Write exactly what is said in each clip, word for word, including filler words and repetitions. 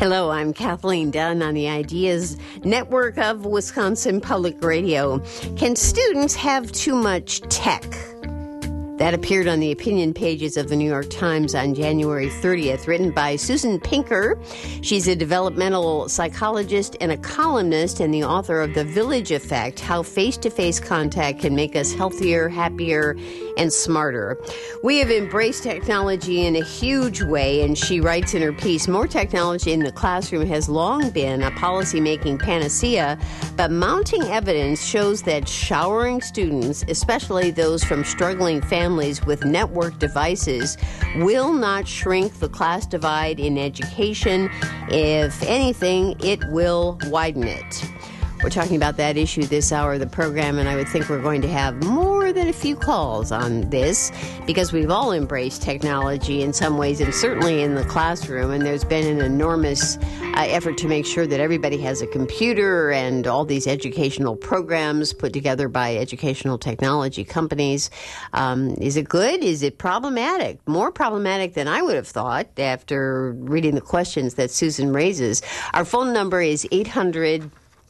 Hello, I'm Kathleen Dunn on the Ideas Network of Wisconsin Public Radio. Can students have too much tech? That appeared on the opinion pages of the New York Times on January thirtieth, written by Susan Pinker. She's a developmental psychologist and a columnist and the author of The Village Effect, How Face-to-Face Contact Can Make Us Healthier, Happier, and Smarter. We have embraced technology in a huge way, and she writes in her piece, more technology in the classroom has long been a policy-making panacea, but mounting evidence shows that showering students, especially those from struggling families with network devices, will not shrink the class divide in education. If anything, it will widen it. We're talking about that issue this hour of the program, and I would think we're going to have more than a few calls on this because we've all embraced technology in some ways, and certainly in the classroom, and there's been an enormous uh, effort to make sure that everybody has a computer and all these educational programs put together by educational technology companies. Um, is it good? Is it problematic? More problematic than I would have thought after reading the questions that Susan raises. Our phone number is eight hundred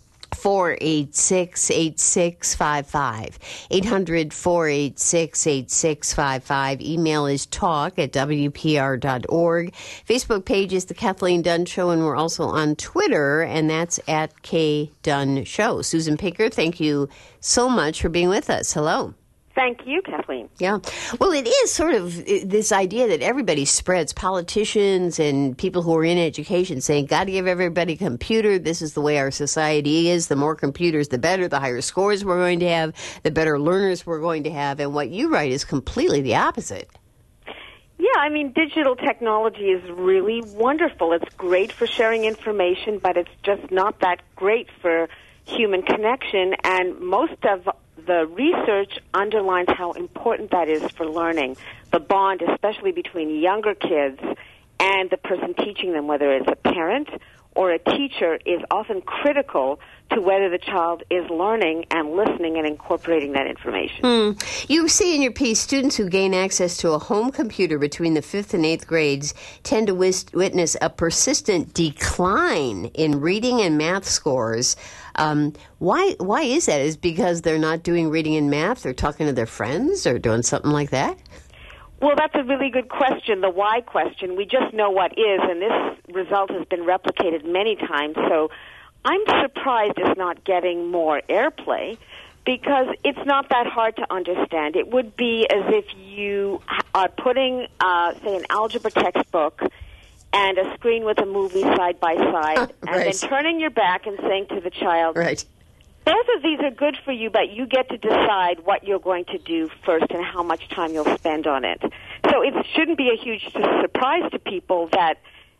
four eight six, eight six five five. eight hundred, four eight six, eight six five five. Email is talk at w p r dot org. Facebook page is The Kathleen Dunn Show, and we're also on Twitter, and that's at K Dunn Show. Susan Pinker, thank you so much for being with us. Hello. Thank you, Kathleen. Yeah. Well, it is sort of this idea that everybody spreads, politicians and people who are in education saying, got to give everybody a computer. This is the way our society is. The more computers, the better. The higher scores we're going to have, the better learners we're going to have. And what you write is completely the opposite. Yeah, I mean, digital technology is really wonderful. It's great for sharing information, but it's just not that great for human connection. And most of the research underlines how important that is for learning. The bond, especially between younger kids and the person teaching them, whether it's a parent or a teacher, is often critical to whether the child is learning and listening and incorporating that information. Mm. You see in your piece, students who gain access to a home computer between the fifth and eighth grades tend to wis- witness a persistent decline in reading and math scores. Um, why why is that? Is it because they're not doing reading and math? They're talking to their friends or doing something like that? Well, that's a really good question, the why question. We just know what is, and this result has been replicated many times. So I'm surprised it's not getting more airplay because it's not that hard to understand. It would be as if you are putting, uh, say, an algebra textbook and a screen with a movie side by side, right. and then turning your back and saying to the child, right. both of these are good for you, but you get to decide what you're going to do first and how much time you'll spend on it. So it shouldn't be a huge surprise to people that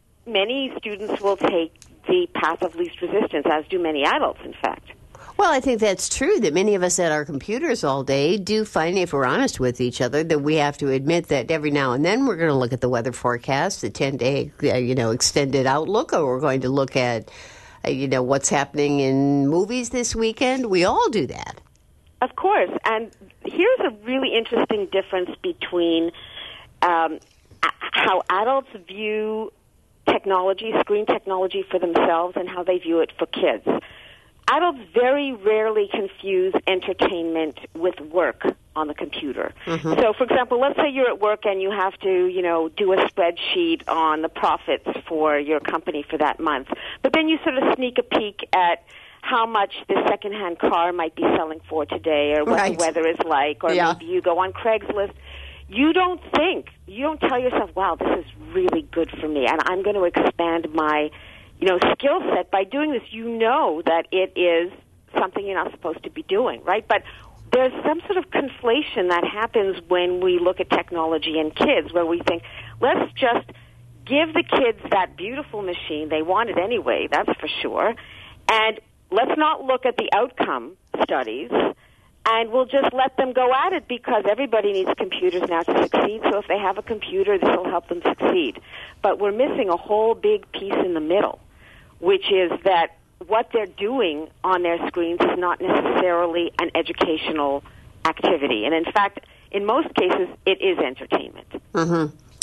many students will take the path of least resistance, as do many adults, in fact. Well, I think that's true, that many of us at our computers all day do find, if we're honest with each other, that we have to admit that every now and then we're going to look at the weather forecast, the ten-day, uh, you know, extended outlook, or we're going to look at, uh, you know, what's happening in movies this weekend. We all do that. Of course. And here's a really interesting difference between um, how adults view technology, screen technology for themselves, and how they view it for kids. Adults very rarely confuse entertainment with work on the computer. Mm-hmm. So, for example, let's say you're at work and you have to, you know, do a spreadsheet on the profits for your company for that month. But then you sort of sneak a peek at how much the secondhand car might be selling for today, or what right. the weather is like, or yeah. maybe you go on Craigslist. You don't think, you don't tell yourself, wow, this is really good for me, and I'm going to expand my, you know, skill set by doing this. You know that it is something you're not supposed to be doing, right? But there's some sort of conflation that happens when we look at technology and kids, where we think, let's just give the kids that beautiful machine. They want it anyway, that's for sure. And let's not look at the outcome studies, and we'll just let them go at it because everybody needs computers now to succeed. So if they have a computer, this will help them succeed. But we're missing a whole big piece in the middle, which is that what they're doing on their screens is not necessarily an educational activity. And in fact, in most cases, it is entertainment. Mm-hmm.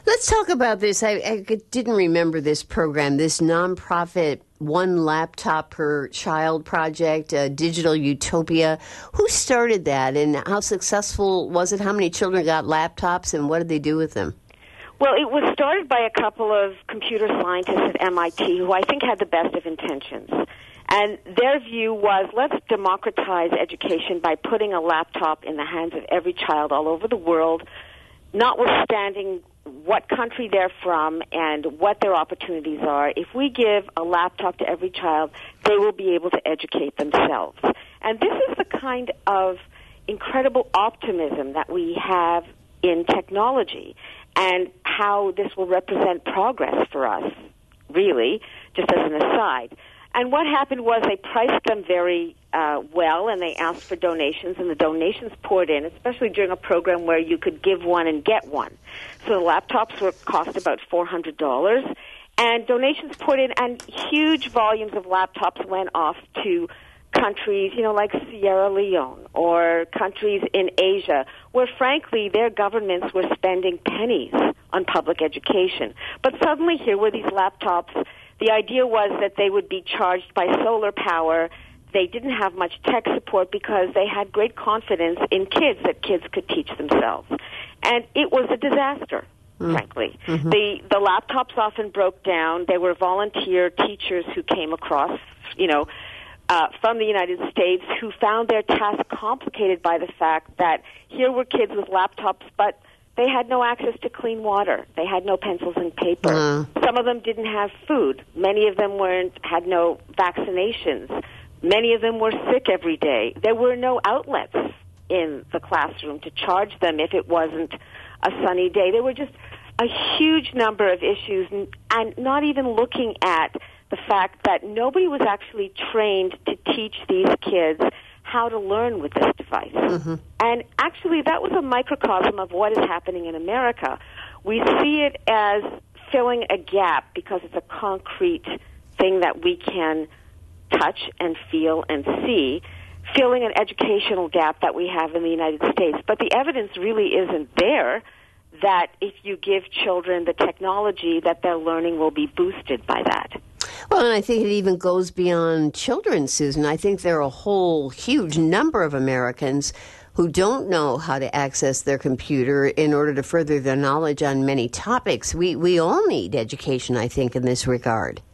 Let's talk about this. I, I didn't remember this program, this nonprofit One Laptop Per Child project, uh, Digital Utopia. Who started that, and how successful was it? How many children got laptops, and what did they do with them? Well, it was started by a couple of computer scientists at M I T who I think had the best of intentions. And their view was, let's democratize education by putting a laptop in the hands of every child all over the world, notwithstanding what country they're from and what their opportunities are. If we give a laptop to every child, they will be able to educate themselves. And this is the kind of incredible optimism that we have in technology and how this will represent progress for us, really, just as an aside. And what happened was they priced them very uh, well, and they asked for donations, and the donations poured in, especially during a program where you could give one and get one. So the laptops were cost about four hundred dollars, and donations poured in, and huge volumes of laptops went off to countries, you know, like Sierra Leone or countries in Asia, where, frankly, their governments were spending pennies on public education. But suddenly here were these laptops. The idea was that they would be charged by solar power. They didn't have much tech support because they had great confidence in kids, that kids could teach themselves. And it was a disaster, mm. frankly. Mm-hmm. The the laptops often broke down. They were volunteer teachers who came across, you know, uh, from the United States who found their task complicated by the fact that here were kids with laptops, but they had no access to clean water. They had no pencils and paper. Mm. Some of them didn't have food. Many of them weren't had no vaccinations. Many of them were sick every day. There were no outlets in the classroom to charge them if it wasn't a sunny day. There were just a huge number of issues, and, and not even looking at the fact that nobody was actually trained to teach these kids how to learn with this device. Mm-hmm. And actually, that was a microcosm of what is happening in America. We see it as filling a gap because it's a concrete thing that we can touch and feel and see, filling an educational gap that we have in the United States. But the evidence really isn't there that if you give children the technology, that their learning will be boosted by that. Well, and I think it even goes beyond children, Susan. I think there are a whole huge number of Americans who don't know how to access their computer in order to further their knowledge on many topics. We we all need education, I think, in this regard.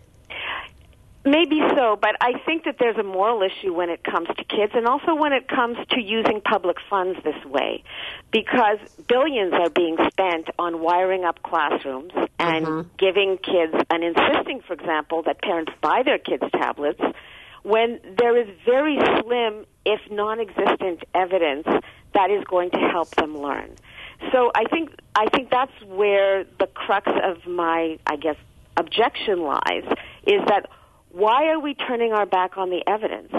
Maybe so, but I think that there's a moral issue when it comes to kids and also when it comes to using public funds this way, because billions are being spent on wiring up classrooms and mm-hmm. giving kids and insisting, for example, that parents buy their kids tablets when there is very slim, if non-existent, evidence that is going to help them learn. So I think I think that's where the crux of my, I guess, objection lies, is that why are we turning our back on the evidence?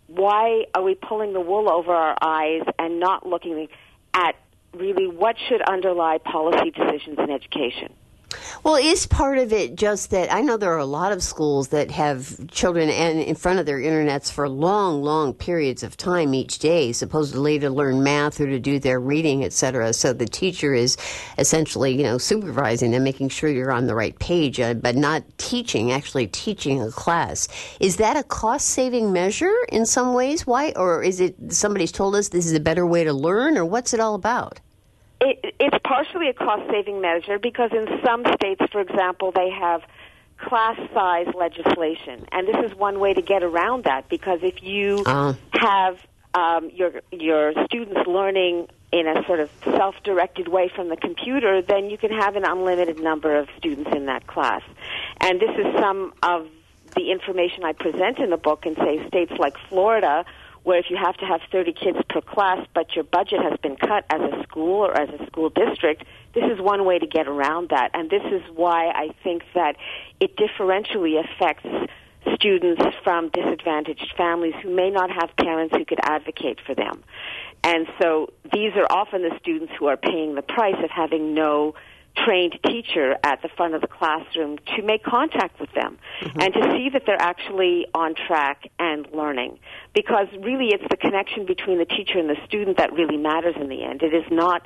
Why are we pulling the wool over our eyes and not looking at really what should underlie policy decisions in education? Well, is part of it just that I know there are a lot of schools that have children and in front of their internets for long, long periods of time each day, supposedly to learn math or to do their reading, et cetera. So the teacher is essentially, you know, supervising them, making sure you're on the right page, uh, but not teaching, actually teaching a class. Is that a cost-saving measure in some ways? Why? Or is it somebody's told us this is a better way to learn, or what's it all about? It, it's partially a cost-saving measure because in some states, for example, they have class-size legislation, and this is one way to get around that, because if you uh. have um, your your students learning in a sort of self-directed way from the computer, then you can have an unlimited number of students in that class. And this is some of the information I present in the book in, say, states like Florida, where if you have to have thirty kids per class, but your budget has been cut as a school or as a school district, this is one way to get around that. And this is why I think that it differentially affects students from disadvantaged families who may not have parents who could advocate for them. And so these are often the students who are paying the price of having no trained teacher at the front of the classroom to make contact with them mm-hmm. and to see that they're actually on track and learning. Because really it's the connection between the teacher and the student that really matters in the end. It is not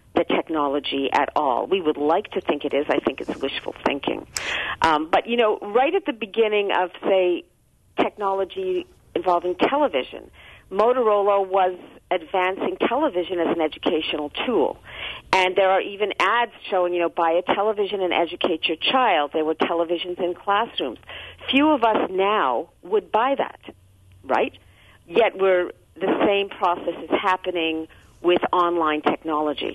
the technology at all. We would like to think it is. I think it's wishful thinking. Um, but, you know, right at the beginning of, say, technology involving television, Motorola was advancing television as an educational tool. And there are even ads showing, you know, buy a television and educate your child. There were televisions in classrooms. Few of us now would buy that, right? Yet we're the same process is happening with online technology.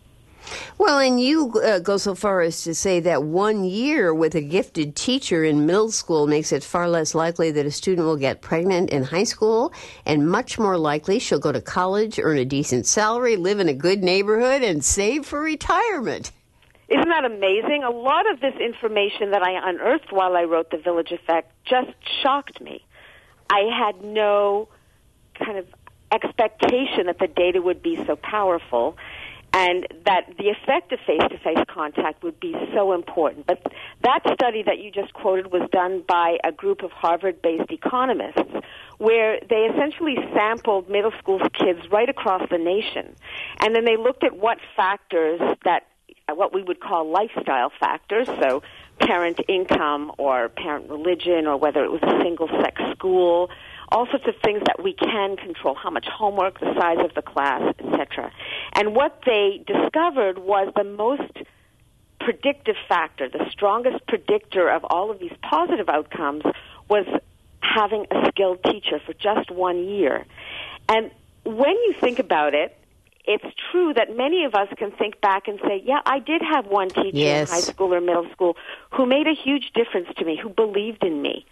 Well, and you uh, go so far as to say that one year with a gifted teacher in middle school makes it far less likely that a student will get pregnant in high school, and much more likely she'll go to college, earn a decent salary, live in a good neighborhood, and save for retirement. Isn't that amazing? A lot of this information that I unearthed while I wrote The Village Effect just shocked me. I had no kind of expectation that the data would be so powerful, and that the effect of face-to-face contact would be so important. But that study that you just quoted was done by a group of Harvard-based economists, where they essentially sampled middle school kids right across the nation. And then they looked at what factors that, what we would call lifestyle factors, so parent income or parent religion or whether it was a single-sex school, all sorts of things that we can control, how much homework, the size of the class, et cetera. And what they discovered was the most predictive factor, the strongest predictor of all of these positive outcomes was having a skilled teacher for just one year. And when you think about it, it's true that many of us can think back and say, yeah, I did have one teacher yes. in high school or middle school who made a huge difference to me, who believed in me,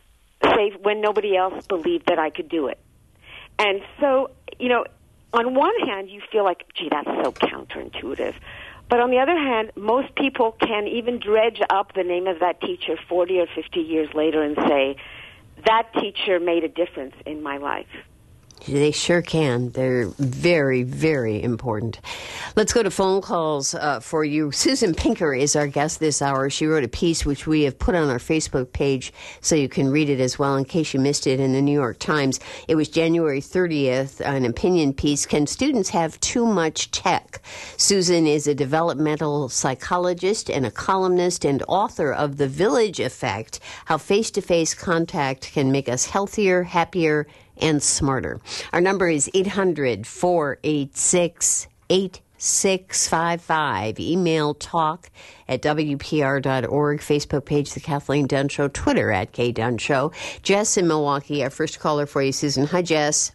say when nobody else believed that I could do it. And so, you know, on one hand, you feel like, gee, that's so counterintuitive. But on the other hand, most people can even dredge up the name of that teacher forty or fifty years later and say, that teacher made a difference in my life. They sure can. They're very, very important. Let's go to phone calls uh, for you. Susan Pinker is our guest this hour. She wrote a piece which we have put on our Facebook page so you can read it as well in case you missed it in the New York Times. It was January thirtieth, an opinion piece, Can Students Have Too Much Tech? Susan is a developmental psychologist and a columnist and author of The Village Effect, How Face-to-Face Contact Can Make Us Healthier, Happier, and Smarter. Our number is eight hundred, four eight six, eight six five five. Email talk at W P R dot org. Facebook page, The Kathleen Dunn Show. Twitter at K Dunn Show. Jess in Milwaukee, our first caller for you, Susan. Hi, Jess.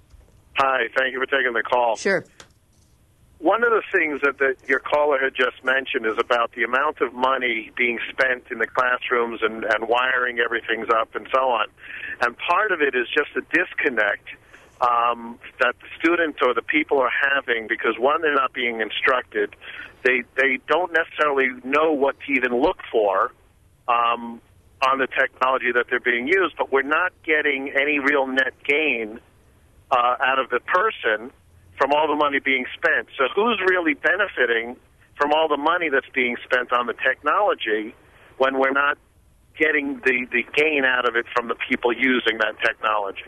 Hi, thank you for taking the call. Sure. One of the things that the, your caller had just mentioned is about the amount of money being spent in the classrooms and, and wiring everything up and so on. And part of it is just a disconnect um, that the student or the people are having because, one, they're not being instructed. They they don't necessarily know what to even look for um, on the technology that they're being used, but we're not getting any real net gain uh, out of the person from all the money being spent. So who's really benefiting from all the money that's being spent on the technology when we're not getting the, the gain out of it from the people using that technology?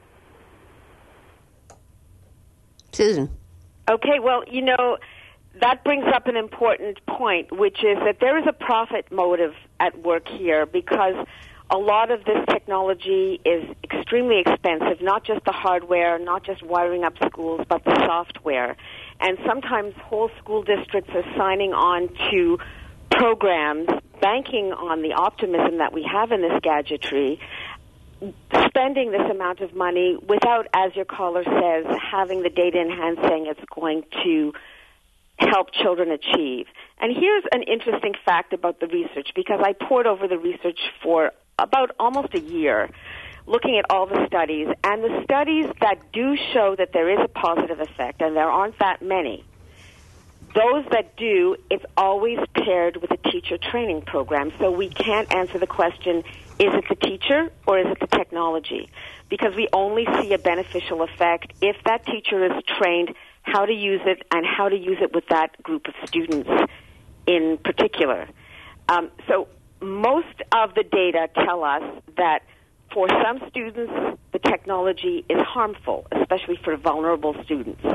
Susan. Okay, well, you know, that brings up an important point, which is that there is a profit motive at work here because a lot of this technology is extremely expensive, not just the hardware, not just wiring up schools, but the software. And sometimes whole school districts are signing on to programs, banking on the optimism that we have in this gadgetry, spending this amount of money without, as your caller says, having the data in hand saying it's going to help children achieve. And here's an interesting fact about the research, because I pored over the research for about almost a year, looking at all the studies, and the studies that do show that there is a positive effect, and there aren't that many, those that do, it's always paired with a teacher training program. So we can't answer the question, is it the teacher or is it the technology? Because we only see a beneficial effect if that teacher is trained how to use it and how to use it with that group of students in particular. Um, so most of the data tell us that for some students, the technology is harmful, especially for vulnerable students.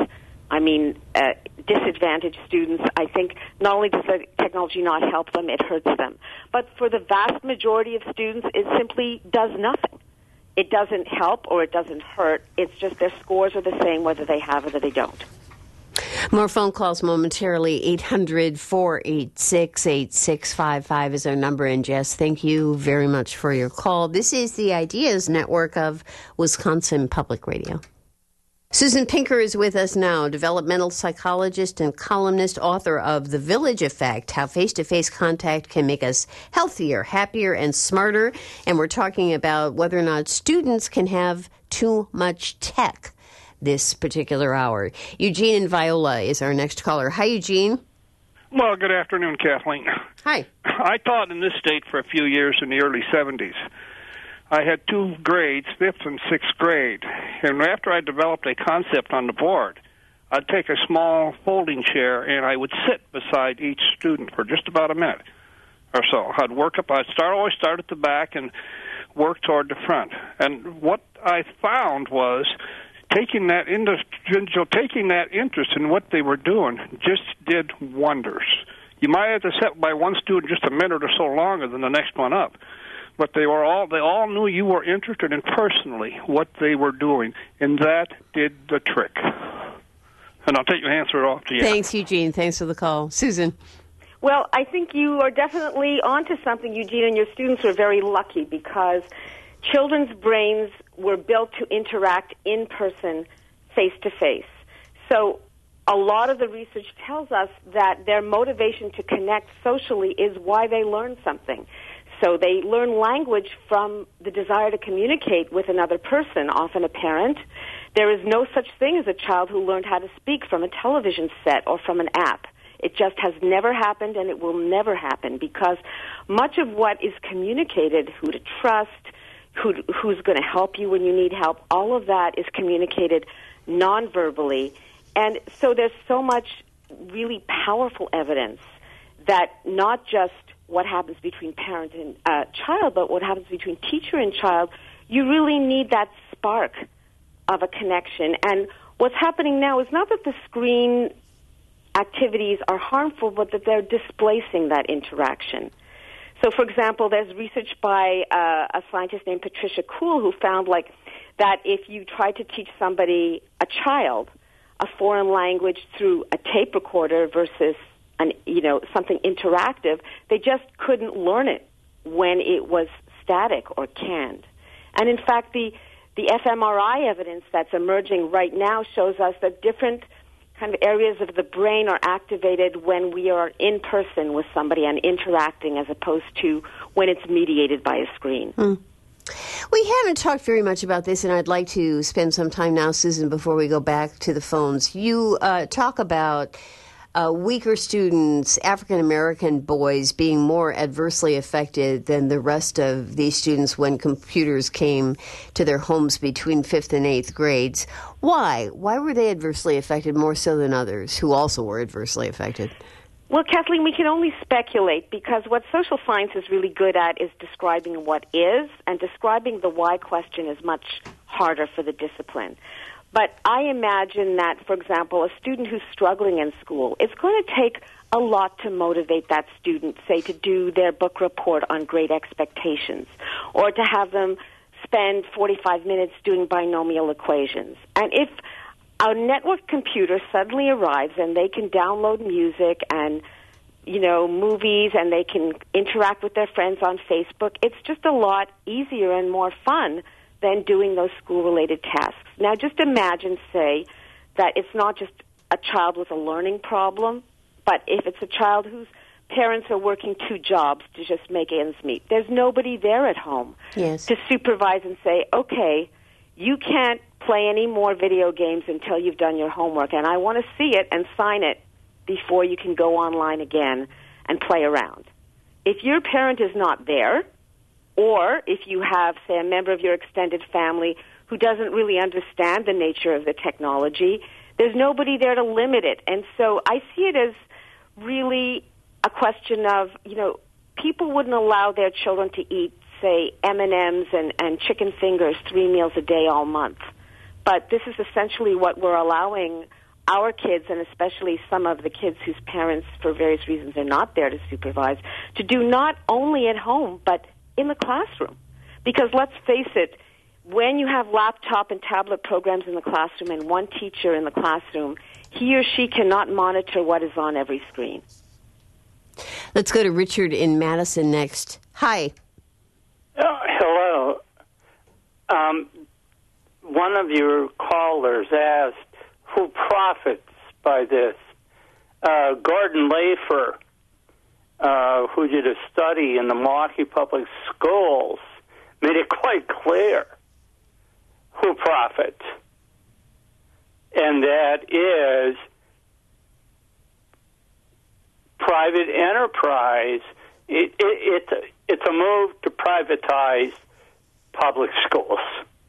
I mean, uh, disadvantaged students, I think not only does the technology not help them, it hurts them. But for the vast majority of students, it simply does nothing. It doesn't help or it doesn't hurt. It's just their scores are the same whether they have it or they don't. More phone calls momentarily. eight hundred, four eight six, eight six five five is our number. And Jess, thank you very much for your call. This is the Ideas Network of Wisconsin Public Radio. Susan Pinker is with us now, developmental psychologist and columnist, author of The Village Effect, How Face-to-Face Contact Can Make Us Healthier, Happier, and Smarter. And we're talking about whether or not students can have too much tech this particular hour. Eugene and Viola is our next caller. Hi, Eugene. Well, good afternoon, Kathleen. Hi. I taught in this state for a few years in the early seventies. I had two grades, fifth and sixth grade, and after I developed a concept on the board, I'd take a small folding chair and I would sit beside each student for just about a minute or so. I'd work up, I'd start, always start at the back and work toward the front. And what I found was taking that individual, taking that interest in what they were doing just did wonders. You might have to sit by one student just a minute or so longer than the next one up. But they were all they all knew you were interested in personally what they were doing, and that did the trick. And I'll take your answer off to you. Thanks, Eugene. Thanks for the call. Susan. Well, I think you are definitely onto something, Eugene, and your students were very lucky because children's brains were built to interact in person, face-to-face. So a lot of the research tells us that their motivation to connect socially is why they learn something. So they learn language from the desire to communicate with another person, often a parent. There is no such thing as a child who learned how to speak from a television set or from an app. It just has never happened, and it will never happen because much of what is communicated, who to trust, who, who's going to help you when you need help, all of that is communicated non-verbally. And so there's so much really powerful evidence that not just what happens between parent and uh, child, but what happens between teacher and child, you really need that spark of a connection. And what's happening now is not that the screen activities are harmful, but that they're displacing that interaction. So, for example, there's research by uh, a scientist named Patricia Kuhl who found like that if you try to teach somebody, a child, a foreign language through a tape recorder versus An, you know, something interactive, they just couldn't learn it when it was static or canned. And in fact, the, the fMRI evidence that's emerging right now shows us that different kind of areas of the brain are activated when we are in person with somebody and interacting as opposed to when it's mediated by a screen. Hmm. We haven't talked very much about this, and I'd like to spend some time now, Susan, before we go back to the phones. You uh, talk about Uh, weaker students, African-American boys, being more adversely affected than the rest of these students when computers came to their homes between fifth and eighth grades. Why? Why were they adversely affected more so than others who also were adversely affected? Well, Kathleen, we can only speculate because what social science is really good at is describing what is, and describing the why question is much harder for the discipline. But I imagine that, for example, a student who's struggling in school, it's going to take a lot to motivate that student, say, to do their book report on Great Expectations, or to have them spend forty-five minutes doing binomial equations. And if a network computer suddenly arrives and they can download music and, you know, movies, and they can interact with their friends on Facebook, it's just a lot easier and more fun than doing those school-related tasks. Now, just imagine, say, that it's not just a child with a learning problem, but if it's a child whose parents are working two jobs to just make ends meet. There's nobody there at home yes. to supervise and say, okay, you can't play any more video games until you've done your homework, and I want to see it and sign it before you can go online again and play around. If your parent is not there, or if you have, say, a member of your extended family who doesn't really understand the nature of the technology, there's nobody there to limit it. And so I see it as really a question of, you know, people wouldn't allow their children to eat, say, M and M's and, and chicken fingers three meals a day all month. But this is essentially what we're allowing our kids, and especially some of the kids whose parents, for various reasons, are not there to supervise, to do not only at home, but in the classroom. Because let's face it, when you have laptop and tablet programs in the classroom and one teacher in the classroom, he or she cannot monitor what is on every screen. Let's go to Richard in Madison next. Hi. Uh, hello. Um, one of your callers asked who profits by this. Uh, Gordon Lafer, uh, who did a study in the Milwaukee Public Schools, made it quite clear who profits. And that is private enterprise. It, it, it's, it's a move to privatize public schools.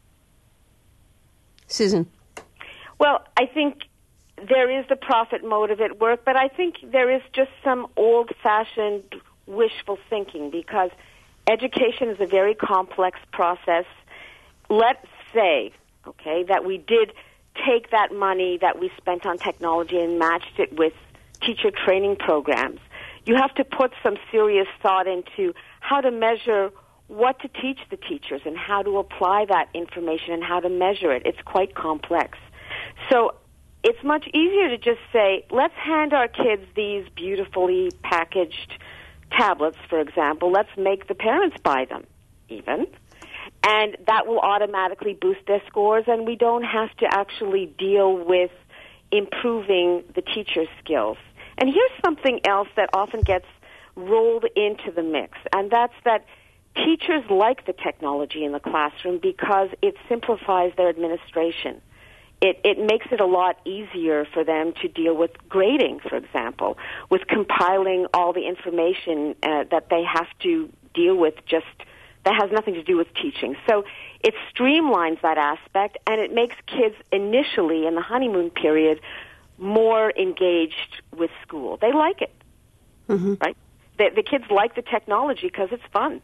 Susan. Well, I think there is the profit motive at work, but I think there is just some old-fashioned wishful thinking, because education is a very complex process. Let's say, okay, that we did take that money that we spent on technology and matched it with teacher training programs. You have to put some serious thought into how to measure what to teach the teachers and how to apply that information and how to measure it. It's quite complex. So it's much easier to just say, let's hand our kids these beautifully packaged tablets, for example. Let's make the parents buy them, even. And that will automatically boost their scores, and we don't have to actually deal with improving the teacher's skills. And here's something else that often gets rolled into the mix, and that's that teachers like the technology in the classroom because it simplifies their administration. It, it makes it a lot easier for them to deal with grading, for example, with compiling all the information uh, that they have to deal with just that has nothing to do with teaching. So it streamlines that aspect, and it makes kids initially in the honeymoon period more engaged with school. They like it, mm-hmm. right? The, the kids like the technology because it's fun.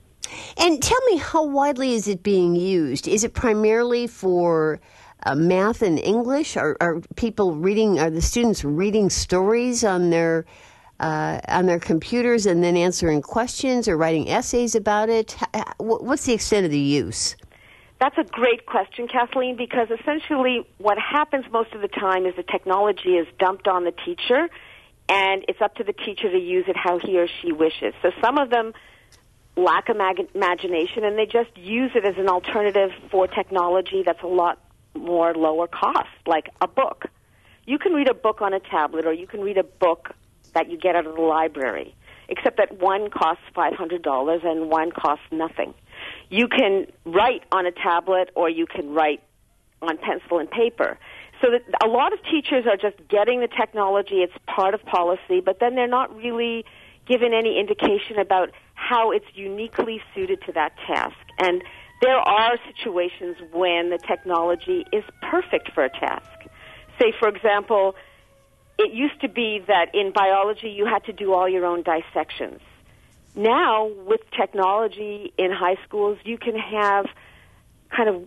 And tell me, how widely is it being used? Is it primarily for uh, math and English? Are, are people reading, are the students reading stories on their uh, on their computers and then answering questions or writing essays about it? What's the extent of the use? That's a great question, Kathleen, because essentially what happens most of the time is the technology is dumped on the teacher, and it's up to the teacher to use it how he or she wishes. So some of them lack imag- imagination, and they just use it as an alternative for technology that's a lot more lower cost, like a book. You can read a book on a tablet, or you can read a book that you get out of the library, except that one costs five hundred dollars and one costs nothing. You can write on a tablet, or you can write on pencil and paper. So that a lot of teachers are just getting the technology. It's part of policy, but then they're not really given any indication about how it's uniquely suited to that task. And there are situations when the technology is perfect for a task. Say, for example, it used to be that in biology you had to do all your own dissections. Now, with technology in high schools, you can have kind of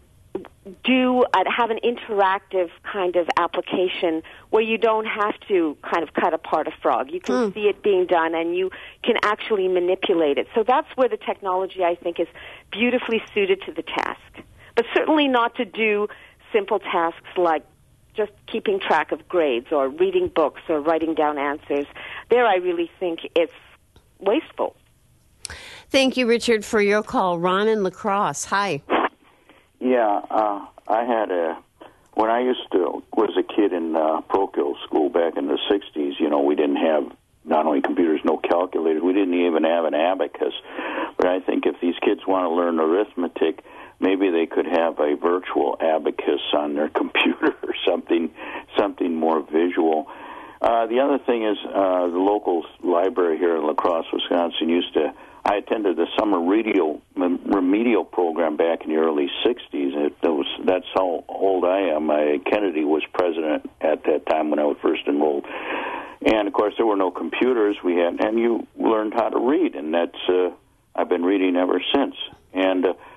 do uh, have an interactive kind of application where you don't have to kind of cut apart a frog. You can mm. see it being done, and you can actually manipulate it. So that's where the technology, I think, is beautifully suited to the task. But certainly not to do simple tasks like just keeping track of grades or reading books or writing down answers. There I really think it's wasteful. Thank you, Richard, for your call. Ron in La Crosse. Hi. Yeah, uh, I had a, when I used to, was a kid in uh, parochial school back in the sixties, you know, we didn't have not only computers, no calculators, we didn't even have an abacus. But I think if these kids want to learn arithmetic, maybe they could have a virtual abacus on their computer or something, something more visual. Uh, the other thing is uh, the local library here in La Crosse, Wisconsin, used to, I attended the summer remedial, remedial program back in the early sixties. It, it was, that's how old I am. I, Kennedy was president at that time when I was first enrolled. And, of course, there were no computers. We had, and you learned how to read, and that's uh, I've been reading ever since. And uh,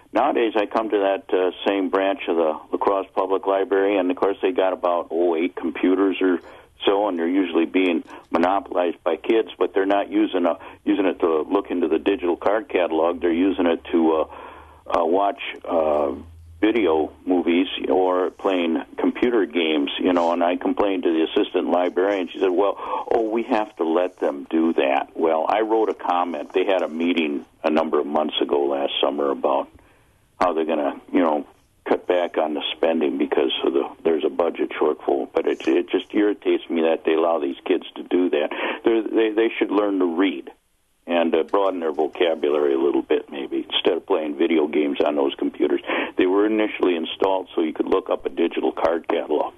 nowadays I come to that uh, same branch of the La Crosse Public Library, and of course they got about oh eight computers or so, and they're usually being monopolized by kids, but they're not using a, using it to look into the digital card catalog. They're using it to uh, uh, watch uh, video movies or playing computer games, you know. And I complained to the assistant librarian. She said, well, oh, we have to let them do that. Well, I wrote a comment. They had a meeting a number of months ago last summer about how they're going to, you know, cut back on the spending because of the there's a budget shortfall. But it, it just irritates me that they allow these kids to do that. They're, they they should learn to read and uh, broaden their vocabulary a little bit, maybe, instead of playing video games on those computers. They were initially installed so you could look up a digital card catalog.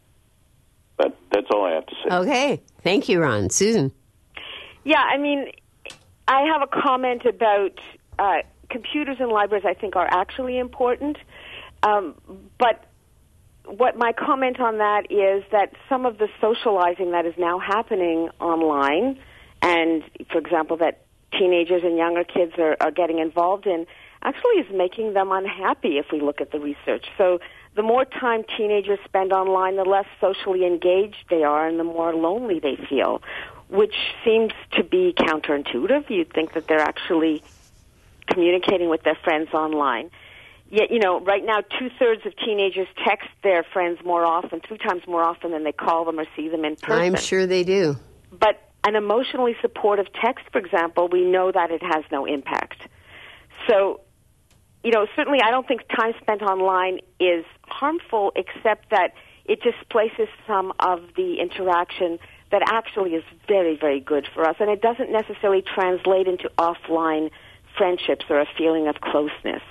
But that's all I have to say. Okay. Thank you, Ron. Susan? Yeah, I mean, I have a comment about uh, computers in libraries I think are actually important. Um, but what my comment on that is that some of the socializing that is now happening online, and, for example, that teenagers and younger kids are, are getting involved in, actually is making them unhappy if we look at the research. So the more time teenagers spend online, the less socially engaged they are and the more lonely they feel, which seems to be counterintuitive. You'd think that they're actually communicating with their friends online. Yet, you know, right now, two-thirds of teenagers text their friends more often, three times more often than they call them or see them in person. I'm sure they do. But an emotionally supportive text, for example, we know that it has no impact. So, you know, certainly I don't think time spent online is harmful, except that it displaces some of the interaction that actually is very, very good for us. And it doesn't necessarily translate into offline friendships or a feeling of closeness.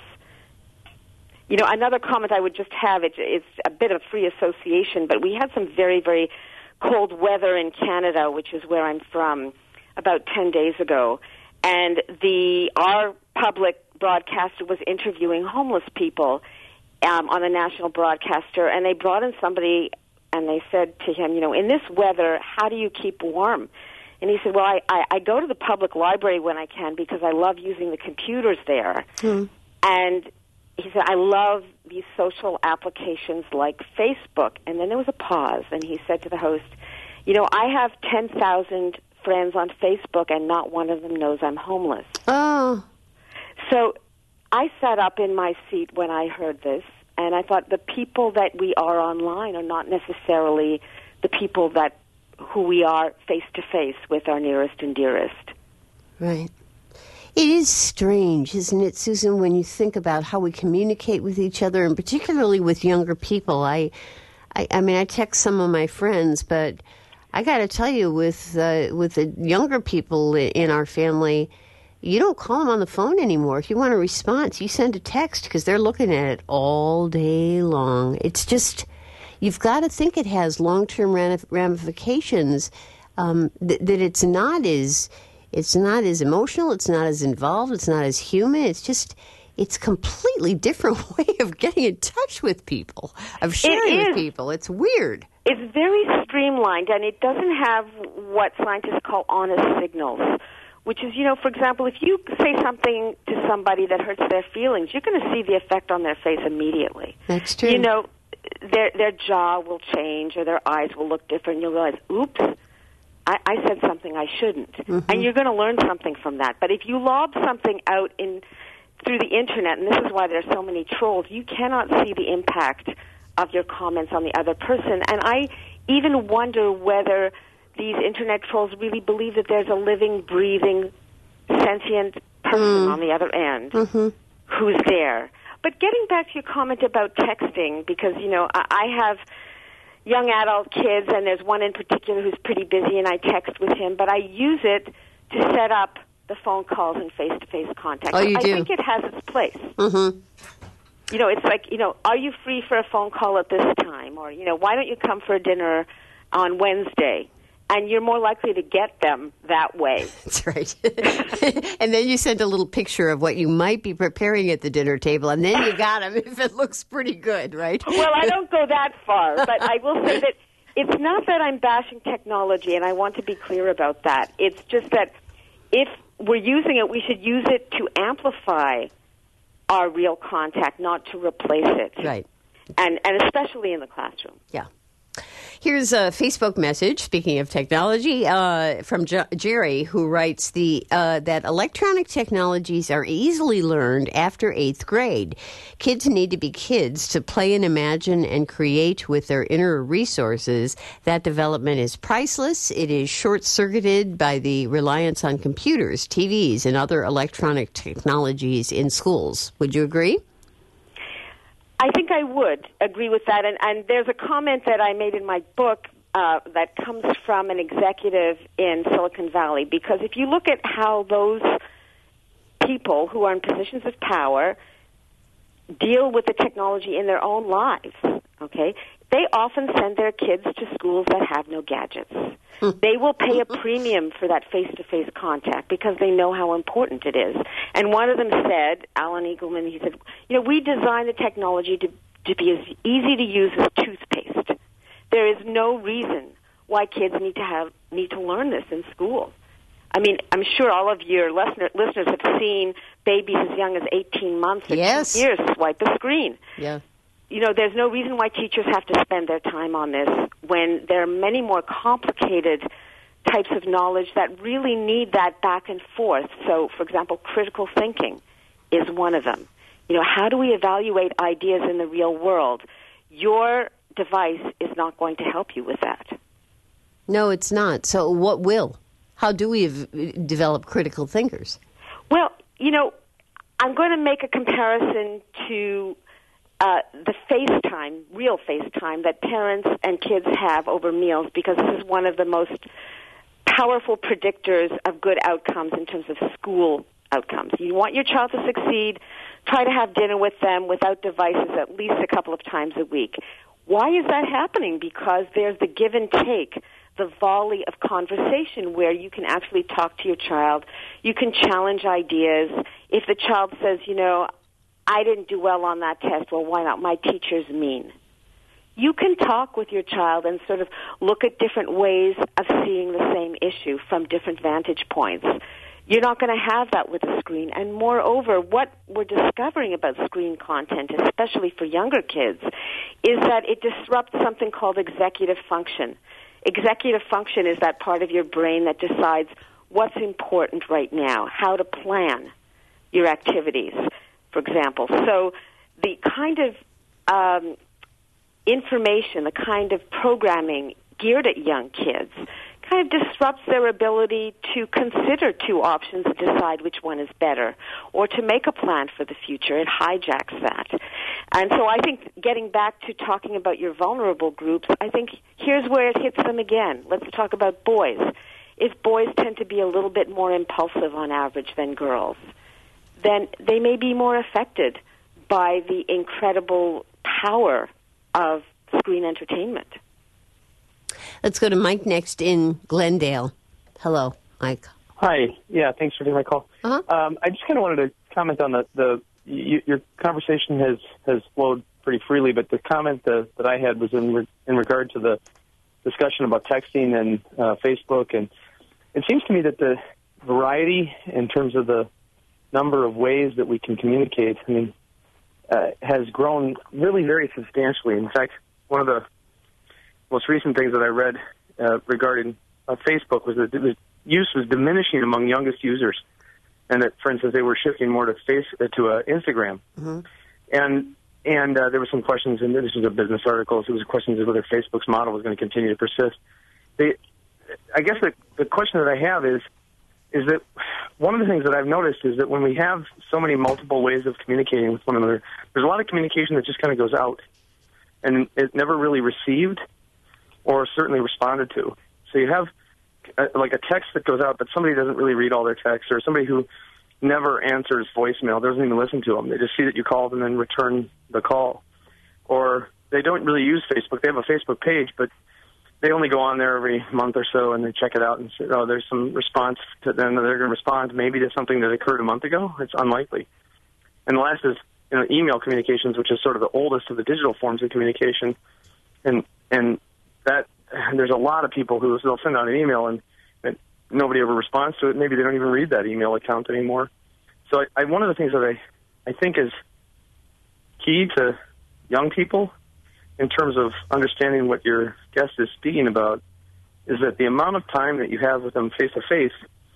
You know, another comment I would just have, it's, it's a bit of free association, but we had some very, very cold weather in Canada, which is where I'm from, about ten days ago. And the our public broadcaster was interviewing homeless people um, on a national broadcaster, and they brought in somebody, and they said to him, you know, in this weather, how do you keep warm? And he said, well, I, I, I go to the public library when I can because I love using the computers there. Hmm. And he said, I love these social applications like Facebook. And then there was a pause, and he said to the host, you know, I have ten thousand friends on Facebook, and not one of them knows I'm homeless. Oh. So I sat up in my seat when I heard this, and I thought the people that we are online are not necessarily the people that who we are face-to-face with our nearest and dearest. Right. It is strange, isn't it, Susan, when you think about how we communicate with each other, and particularly with younger people. I, I, I mean, I text some of my friends, but I got to tell you, with uh, with the younger people in our family, you don't call them on the phone anymore. If you want a response, you send a text because they're looking at it all day long. It's just, you've got to think it has long-term ramifications, um, th- that it's not as... It's not as emotional, it's not as involved, it's not as human. It's just, it's a completely different way of getting in touch with people, of sharing with people. It's weird. It's very streamlined, and it doesn't have what scientists call honest signals, which is, you know, for example, if you say something to somebody that hurts their feelings, you're going to see the effect on their face immediately. That's true. You know, their their jaw will change or their eyes will look different. You'll realize, oops, I, I said something I shouldn't. Mm-hmm. And you're going to learn something from that. But if you lob something out in through the Internet, and this is why there's so many trolls, you cannot see the impact of your comments on the other person. And I even wonder whether these Internet trolls really believe that there's a living, breathing, sentient person mm. on the other end mm-hmm. who's there. But getting back to your comment about texting, because, you know, I, I have young adult kids, and there's one in particular who's pretty busy, and I text with him, but I use it to set up the phone calls and face-to-face contact. Oh, you I do? think it has its place. Mm-hmm. You know, it's like, you know, are you free for a phone call at this time? Or, you know, why don't you come for a dinner on Wednesday? And you're more likely to get them that way. That's right. And then you send a little picture of what you might be preparing at the dinner table, and then you got them if it looks pretty good, right? Well, I don't go that far, but I will say that it's not that I'm bashing technology, and I want to be clear about that. It's just that if we're using it, we should use it to amplify are real contact, not to replace it. Right. And and especially in the classroom. Yeah. Here's a Facebook message, speaking of technology, uh, from J- Jerry, who writes the uh, that electronic technologies are easily learned after eighth grade. Kids need to be kids to play and imagine and create with their inner resources. That development is priceless. It is short-circuited by the reliance on computers, T Vs, and other electronic technologies in schools. Would you agree? I think I would agree with that. And, and there's a comment that I made in my book uh, that comes from an executive in Silicon Valley. Because if you look at how those people who are in positions of power deal with the technology in their own lives, okay, they often send their kids to schools that have no gadgets. They will pay a premium for that face-to-face contact because they know how important it is. And one of them said, Alan Eagleman, he said, you know, we designed the technology to, to be as easy to use as toothpaste. There is no reason why kids need to have need to learn this in school. I mean, I'm sure all of your listener, listeners have seen babies as young as eighteen months or yes. two years swipe a screen. Yeah. You know, there's no reason why teachers have to spend their time on this when there are many more complicated types of knowledge that really need that back and forth. So, for example, critical thinking is one of them. You know, how do we evaluate ideas in the real world? Your device is not going to help you with that. No, it's not. So what will? How do we v- develop critical thinkers? Well, you know, I'm going to make a comparison to Uh, the FaceTime, real FaceTime that parents and kids have over meals, because this is one of the most powerful predictors of good outcomes in terms of school outcomes. You want your child to succeed, try to have dinner with them without devices at least a couple of times a week. Why is that happening? Because there's the give and take, the volley of conversation where you can actually talk to your child, you can challenge ideas. If the child says, you know, I didn't do well on that test. Well, why not? My teacher's mean. You can talk with your child and sort of look at different ways of seeing the same issue from different vantage points. You're not going to have that with a screen. And moreover, what we're discovering about screen content, especially for younger kids, is that it disrupts something called executive function. Executive function is that part of your brain that decides what's important right now, how to plan your activities, for example. So the kind of um, information, the kind of programming geared at young kids kind of disrupts their ability to consider two options and decide which one is better, or to make a plan for the future. It hijacks that. And so I think getting back to talking about your vulnerable groups, I think here's where it hits them again. Let's talk about boys. If boys tend to be a little bit more impulsive on average than girls, then they may be more affected by the incredible power of screen entertainment. Let's go to Mike next in Glendale. Hello, Mike. Hi. Yeah, thanks for taking my call. Uh-huh. Um, I just kind of wanted to comment on the, the you, your conversation has, has flowed pretty freely, but the comment the, that I had was in, re, in regard to the discussion about texting and uh, Facebook, and it seems to me that the variety in terms of the number of ways that we can communicate, I mean, uh, has grown really very substantially. In fact, one of the most recent things that I read uh, regarding uh, Facebook was that the use was diminishing among youngest users, and that, for instance, they were shifting more to face uh, to uh, Instagram. Mm-hmm. And and uh, there were some questions, and this was a business article, so it was questions of whether Facebook's model was going to continue to persist. They, I guess the, the question that I have is, is that one of the things that I've noticed is that when we have so many multiple ways of communicating with one another, there's a lot of communication that just kind of goes out, and it's never really received or certainly responded to. So you have a, like a text that goes out, but somebody doesn't really read all their texts, or somebody who never answers voicemail, doesn't even listen to them. They just see that you called and then return the call. Or they don't really use Facebook. They have a Facebook page, but they only go on there every month or so, and they check it out and say, oh, there's some response to them. They're going to respond maybe to something that occurred a month ago. It's unlikely. And the last is, you know, email communications, which is sort of the oldest of the digital forms of communication. And and that there's a lot of people who they'll send out an email and, and nobody ever responds to it. Maybe they don't even read that email account anymore. So I, I, one of the things that I, I think is key to young people in terms of understanding what your guest is speaking about is that the amount of time that you have with them face-to-face,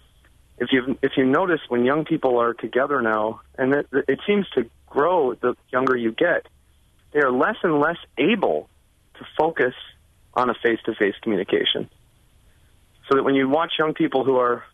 if you if you notice when young people are together now, and it, it seems to grow the younger you get, they are less and less able to focus on a face-to-face communication. So that when you watch young people who are,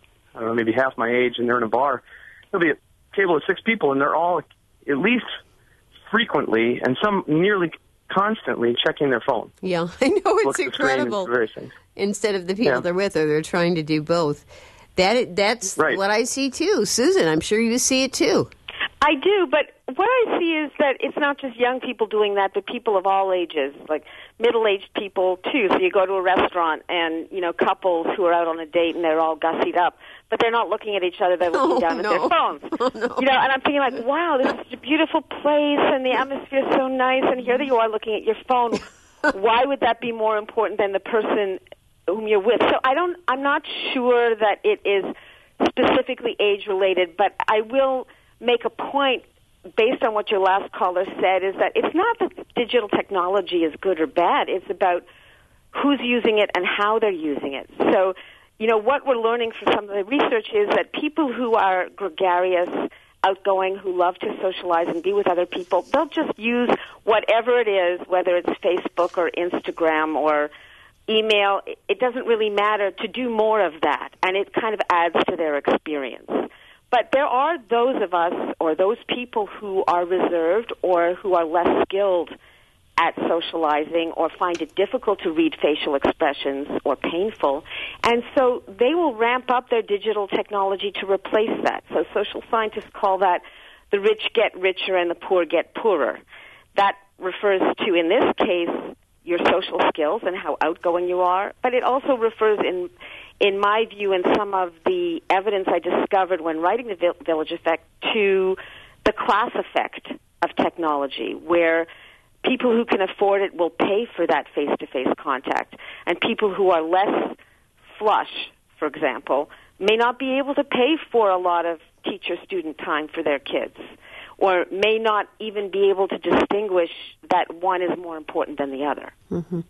I don't know, maybe half my age, and they're in a bar, there'll be a table of six people, and they're all at least frequently, and some nearly constantly, checking their phone. Yeah, I know, it's Look at incredible. The screen and Instead of the people yeah. they're with, or they're trying to do both. That That's right. what I see, too. Susan, I'm sure you see it, too. I do, but what I see is that it's not just young people doing that, but people of all ages, like middle-aged people, too. So you go to a restaurant and, you know, couples who are out on a date and they're all gussied up, but they're not looking at each other, they're looking oh, down no. at their phones. Oh, no. You know, and I'm thinking like, wow, this is a beautiful place and the atmosphere is so nice, and here you are looking at your phone. Why would that be more important than the person whom you're with? So I don't, I'm not sure that it is specifically age-related, but I will make a point based on what your last caller said, is that it's not that digital technology is good or bad. It's about who's using it and how they're using it. So, you know, what we're learning from some of the research is that people who are gregarious, outgoing, who love to socialize and be with other people, they'll just use whatever it is, whether it's Facebook or Instagram or email. It doesn't really matter, to do more of that, and it kind of adds to their experience. But there are those of us or those people who are reserved or who are less skilled at socializing or find it difficult to read facial expressions or painful. And so they will ramp up their digital technology to replace that. So social scientists call that the rich get richer and the poor get poorer. That refers to, in this case, your social skills and how outgoing you are, but it also refers in in my view, and some of the evidence I discovered when writing The Village Effect, to the class effect of technology, where people who can afford it will pay for that face-to-face contact, and people who are less flush, for example, may not be able to pay for a lot of teacher-student time for their kids, or may not even be able to distinguish that one is more important than the other. Mm-hmm.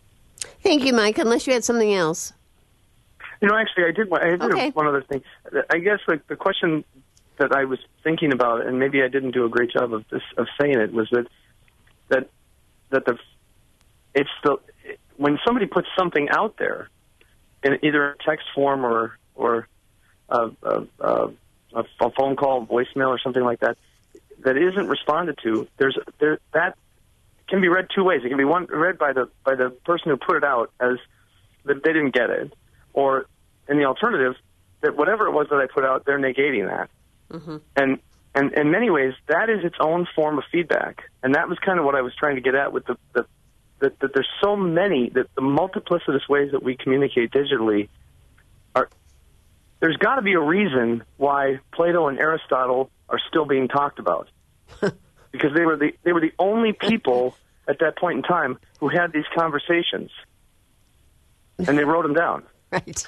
Thank you, Mike, unless you had something else. You know, actually, I did. I did okay. one other thing. I guess like the question that I was thinking about, and maybe I didn't do a great job of this of saying it, was that that that the it's the when somebody puts something out there in either a text form or or a, a, a, a phone call, voicemail, or something like that, that isn't responded to. There's there that can be read two ways. It can be one read by the by the person who put it out as that they didn't get it. Or, in the alternative, that whatever it was that I put out, they're negating that. Mm-hmm. And, and in many ways, that is its own form of feedback. And that was kind of what I was trying to get at with the, the that, that there's so many, that the multiplicitous ways that we communicate digitally are, there's got to be a reason why Plato and Aristotle are still being talked about. Because they were the they were the only people at that point in time who had these conversations. And they wrote them down. Right.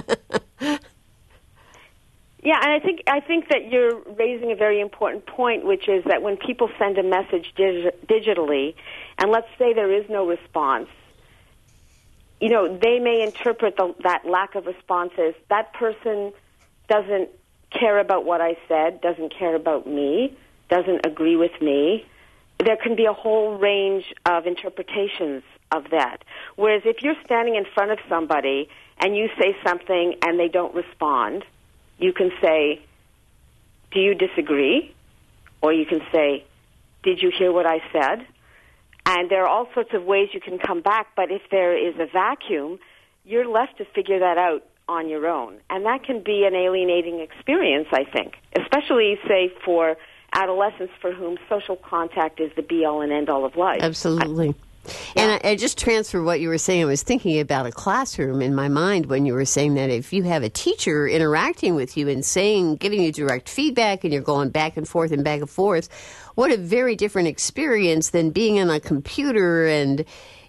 Yeah, and I think I think that you're raising a very important point, which is that when people send a message dig- digitally, and let's say there is no response, you know, they may interpret the, that lack of response as that person doesn't care about what I said, doesn't care about me, doesn't agree with me. There can be a whole range of interpretations of that. Whereas if you're standing in front of somebody and you say something and they don't respond, you can say, do you disagree? Or you can say, did you hear what I said? And there are all sorts of ways you can come back, but if there is a vacuum, you're left to figure that out on your own. And that can be an alienating experience, I think, especially, say, for adolescents for whom social contact is the be-all and end-all of life. Absolutely. I- Yeah. And I, I just transferred what you were saying. I was thinking about a classroom in my mind when you were saying that if you have a teacher interacting with you and saying, giving you direct feedback, and you're going back and forth and back and forth, what a very different experience than being on a computer and,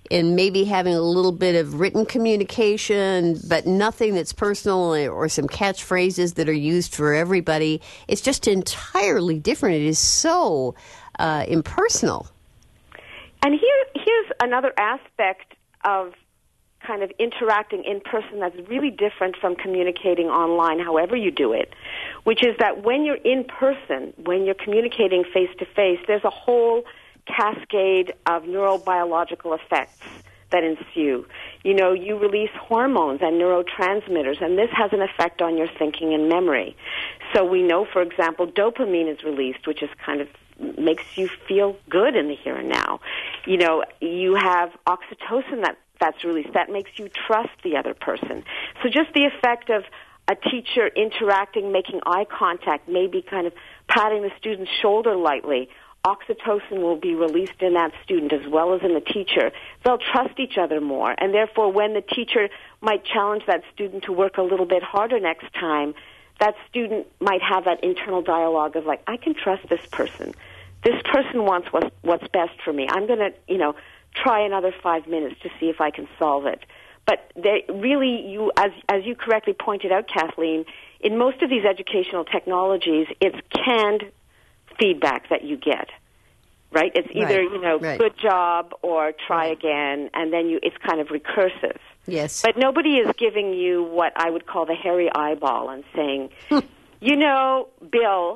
and maybe having a little bit of written communication, but nothing that's personal or some catchphrases that are used for everybody. It's just entirely different. It is so uh, impersonal. And here, here's another aspect of kind of interacting in person that's really different from communicating online, however you do it, which is that when you're in person, when you're communicating face-to-face, there's a whole cascade of neurobiological effects that ensue. You know, you release hormones and neurotransmitters, and this has an effect on your thinking and memory. So we know, for example, dopamine is released, which is kind of makes you feel good in the here and now. You know, you have oxytocin that that's released. That makes you trust the other person. So just the effect of a teacher interacting, making eye contact, maybe kind of patting the student's shoulder lightly, oxytocin will be released in that student as well as in the teacher. They'll trust each other more, and therefore when the teacher might challenge that student to work a little bit harder next time, that student might have that internal dialogue of like, I can trust this person. This person wants what's, what's best for me. I'm going to, you know, try another five minutes to see if I can solve it. But they really, you, as as you correctly pointed out, Kathleen, in most of these educational technologies, it's canned feedback that you get, right? It's either, right. you know, right. good job or try right. again, and then you it's kind of recursive. Yes. But nobody is giving you what I would call the hairy eyeball and saying, you know, Bill,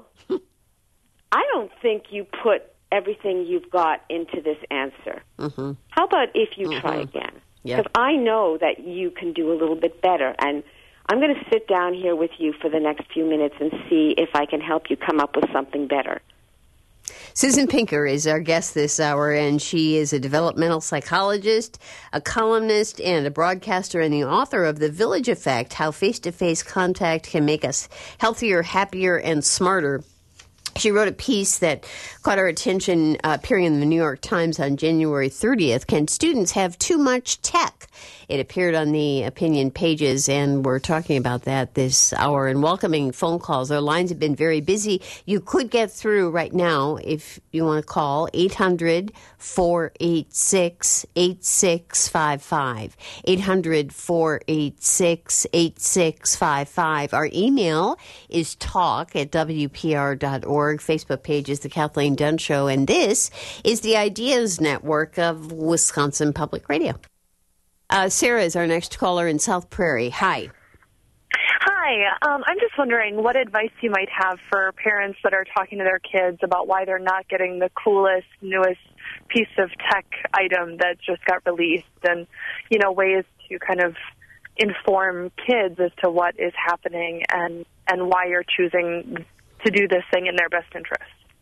I don't think you put everything you've got into this answer. Mm-hmm. How about if you mm-hmm. try again? Because yep. I know that you can do a little bit better, and I'm going to sit down here with you for the next few minutes and see if I can help you come up with something better. Susan Pinker is our guest this hour, and she is a developmental psychologist, a columnist, and a broadcaster, and the author of The Village Effect, How Face-to-Face Contact Can Make Us Healthier, Happier, and Smarter. She wrote a piece that caught our attention uh, appearing in the New York Times on January thirtieth. Can students have too much tech? It appeared on the opinion pages, and we're talking about that this hour and welcoming phone calls. Our lines have been very busy. You could get through right now if you want to call eight hundred, four eight six, eight six five five. eight hundred, four eight six, eight six five five. Our email is talk at w p r dot org. Facebook page is The Kathleen Dunn Show, and this is the Ideas Network of Wisconsin Public Radio. Uh, Sarah is our next caller in South Prairie. Hi. Hi. Um, I'm just wondering what advice you might have for parents that are talking to their kids about why they're not getting the coolest, newest piece of tech item that just got released, and, you know, ways to kind of inform kids as to what is happening and, and why you're choosing to do this thing in their best interest.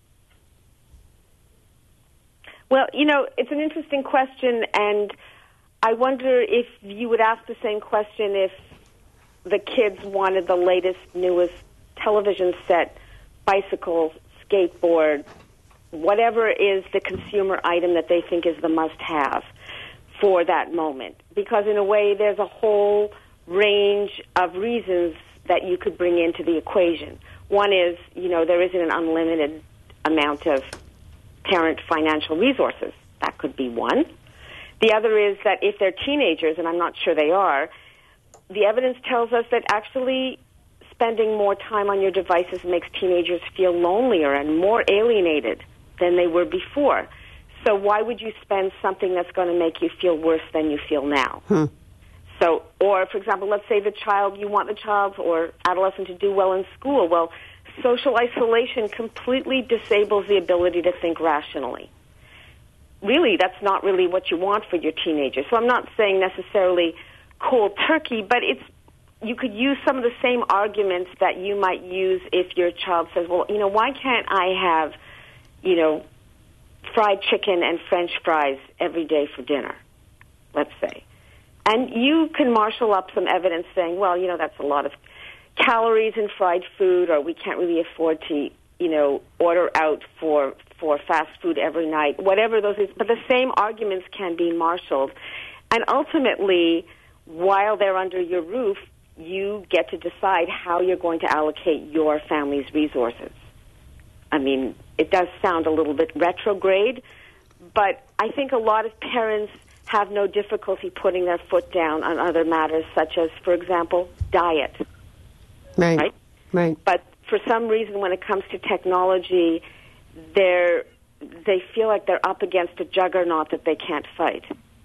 Well, you know, it's an interesting question, and I wonder if you would ask the same question if the kids wanted the latest, newest television set, bicycle, skateboard, whatever is the consumer item that they think is the must-have for that moment. Because in a way, there's a whole range of reasons that you could bring into the equation. One is, you know, there isn't an unlimited amount of parent financial resources. That could be one. The other is that if they're teenagers, and I'm not sure they are, the evidence tells us that actually spending more time on your devices makes teenagers feel lonelier and more alienated than they were before. So why would you spend something that's going to make you feel worse than you feel now? Hmm. So, or, for example, let's say the child, you want the child or adolescent to do well in school. Well, social isolation completely disables the ability to think rationally. Really, that's not really what you want for your teenager. So I'm not saying necessarily cold turkey, but it's you could use some of the same arguments that you might use if your child says, well, you know, why can't I have, you know, fried chicken and French fries every day for dinner, let's say. And you can marshal up some evidence saying, well, you know, that's a lot of calories in fried food, or we can't really afford to, you know, order out for for fast food every night, whatever those is. But the same arguments can be marshaled. And ultimately, while they're under your roof, you get to decide how you're going to allocate your family's resources. I mean, it does sound a little bit retrograde, but I think a lot of parents have no difficulty putting their foot down on other matters, such as, for example, diet. Right. Right. Right. But for some reason, when it comes to technology, they're they feel like they're up against a juggernaut that they can't fight.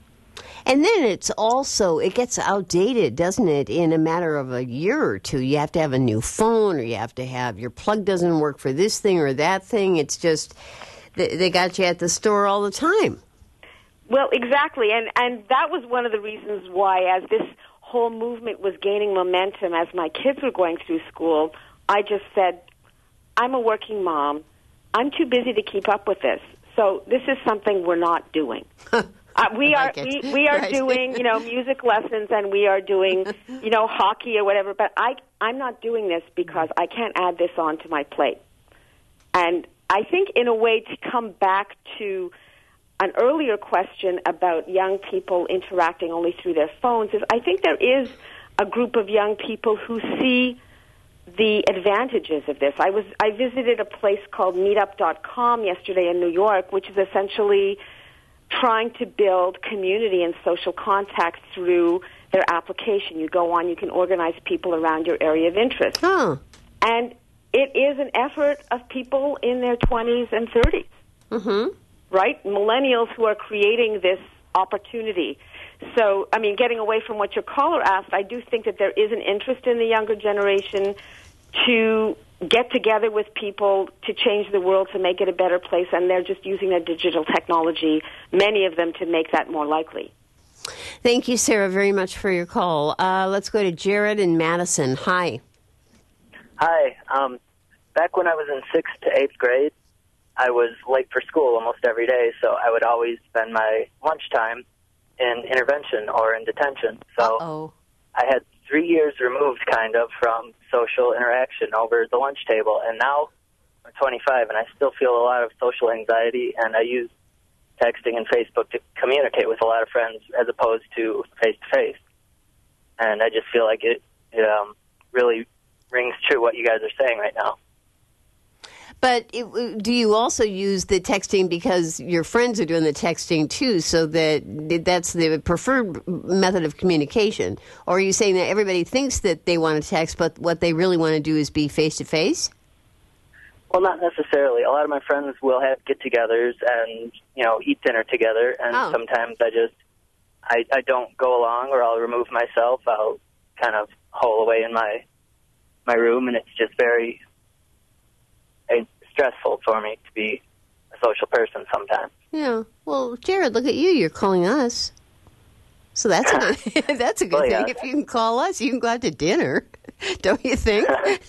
And then it's also, it gets outdated, doesn't it, in a matter of a year or two. You have to have a new phone, or you have to have, your plug doesn't work for this thing or that thing. It's just, they, they got you at the store all the time. Well, exactly. And, and that was one of the reasons why, as this whole movement was gaining momentum, as my kids were going through school, I just said, I'm a working mom. I'm too busy to keep up with this. So this is something we're not doing. Uh, we are we, we are right. doing, you know, music lessons, and we are doing, you know, hockey or whatever. But I I'm not doing this because I can't add this on to my plate. And I think, in a way, to come back to an earlier question about young people interacting only through their phones, is I think there is a group of young people who see the advantages of this. I was I visited a place called meetup dot com yesterday in New York, which is essentially trying to build community and social contact through their application. You go on, you can organize people around your area of interest. Huh. And it is an effort of people in their twenties and thirties, mm-hmm. right? Millennials who are creating this opportunity. So, I mean, getting away from what your caller asked, I do think that there is an interest in the younger generation to get together with people to change the world, to make it a better place, and they're just using their digital technology, many of them, to make that more likely. Thank you, Sarah, very much for your call. Uh, let's go to Jared in Madison. Hi. Hi. Um, back when I was in sixth to eighth grade, I was late for school almost every day, so I would always spend my lunchtime in intervention or in detention. So Uh-oh. I had three years removed, kind of, from social interaction over the lunch table. And now I'm twenty-five, and I still feel a lot of social anxiety, and I use texting and Facebook to communicate with a lot of friends as opposed to face-to-face. And I just feel like it, it um, really rings true what you guys are saying right now. But it, do you also use the texting because your friends are doing the texting too, so that that's the preferred method of communication? Or are you saying that everybody thinks that they want to text, but what they really want to do is be face-to-face? Well, not necessarily. A lot of my friends will have get-togethers and, you know, eat dinner together, and oh. sometimes I just, I, I don't go along, or I'll remove myself. I'll kind of hole away in my my room, and it's just very stressful for me to be a social person sometimes. Yeah. Well, Jared, look at you. You're calling us. So that's a good, that's a good well, thing. Yeah. If you can call us, you can go out to dinner. Don't you think?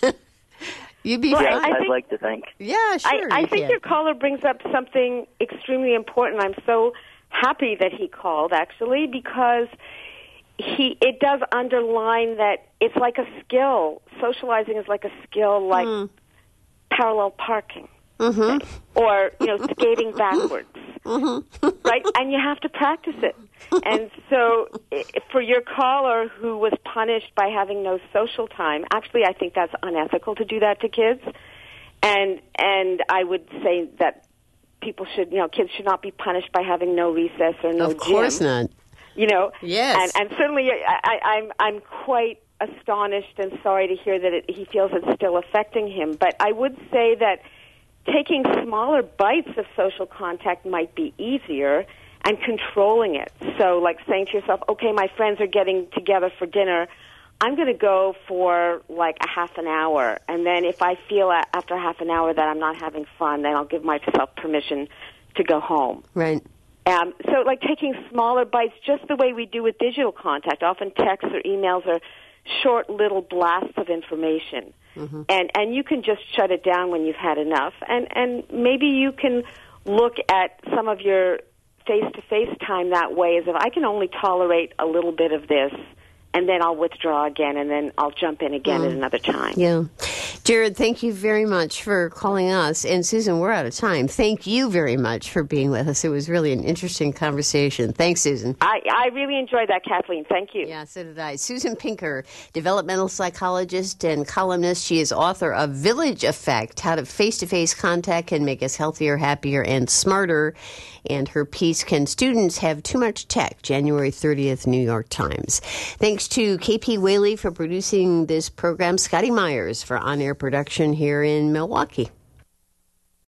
You'd be well, fine. I'd think, like to think. Yeah, sure. I, I you think can. your caller brings up something extremely important. I'm so happy that he called, actually, because he it does underline that it's like a skill. Socializing is like a skill, like Mm. parallel parking, Mm-hmm. or, you know, skating backwards, Mm-hmm. right? And you have to practice it. And so i- for your caller who was punished by having no social time, actually I think that's unethical to do that to kids. And and I would say that people should, you know, kids should not be punished by having no recess or no Of course gym. not. You know, Yes. and, and certainly I, I, I'm I'm quite astonished and sorry to hear that it, he feels it's still affecting him. But I would say that taking smaller bites of social contact might be easier, and controlling it. So, like saying to yourself, okay, my friends are getting together for dinner. I'm going to go for like a half an hour, and then if I feel a- after half an hour that I'm not having fun, then I'll give myself permission to go home. Right. Um, so, like taking smaller bites, just the way we do with digital contact. Often texts or emails are short little blasts of information, mm-hmm. and and you can just shut it down when you've had enough. And and maybe you can look at some of your face-to-face time that way, as if I can only tolerate a little bit of this, and then I'll withdraw again, and then I'll jump in again mm. at another time. Yeah. Jared, thank you very much for calling us. And Susan, we're out of time. Thank you very much for being with us. It was really an interesting conversation. Thanks, Susan. I, I really enjoyed that, Kathleen. Thank you. Yeah, so did I. Susan Pinker, developmental psychologist and columnist. She is author of Village Effect, How to Face-to-Face Contact Can Make Us Healthier, Happier, and Smarter. And her piece, Can Students Have Too Much Tech? January thirtieth, New York Times. Thanks to K P Whaley for producing this program, Scotty Myers for on-air production here in Milwaukee.